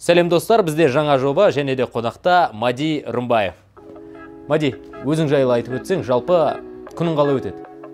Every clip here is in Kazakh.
Сәлем достар, бізде жаңа жоба және де қонақта Мади Рымбаев. Мади, өзің жайлы айтып өтсең, жалпы күнің қалай өтеді?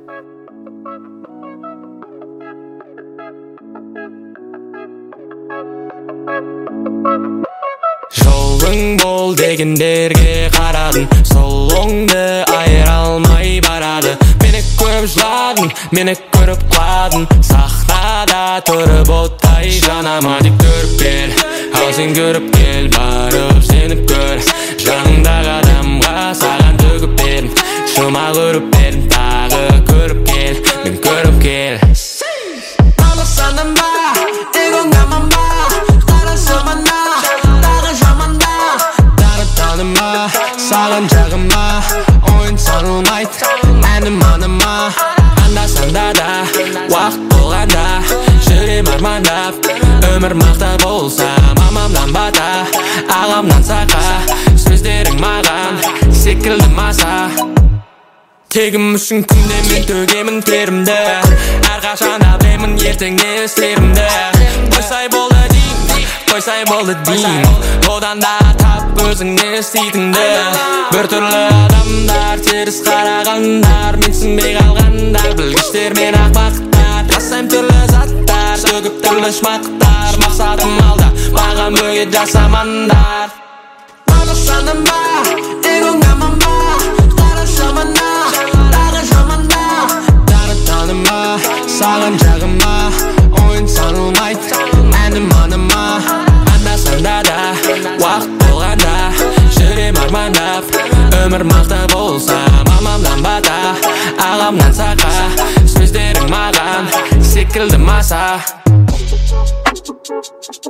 Жолың бол дегендерге қарадым, сол оңды айыра алмай барады. Мені көріп жыладың, мені көріп құладың, сахнада тұрып оттай жанама деп көріп кел. Ал сен көріп кел, барып сеніп көр, жаныңдағы адамға саған төгіп бердім, шыма көріп бердім, тағы көріп кел, мен көріп кел. Аласаным ба, егоң аман ба, қарасымана, тағы жаманда, тағы таныма, саған жағыма, ойын санылмайды, әнім аныма, анда-санда да, уақыт болғанда, жүрем армандап, өмір мақта болса, мамамнан бата, ағамнан сақа, сөздерің маған секілді маса. Тегім үшін күнде мен төгемін терімді, әрқашан білемін ертең не істерімді. Қойсай болды дейін, қойсай болды дейін, одан да тап өзің не істейтінді. Бір түрлі адамдар, теріс қарағандар, менсінбей қалғандар, білгіштер мен ақпақтар, жасайм түрлі заттар, төгіп түрлі шмақтар, мақсатым алда, маған бөгет жасамандар. Аласаным ба, егоң аман ба, қарашамана, тағы жаманда, тағы таныма, саған жағыма, ойын санылмайды, әнім аныма, анда-санда да, уақыт болғанда, жүрем армандап, өмір мақта болса, мамамнан бата, ағамнан сақа, сөздерің маған секілді маса.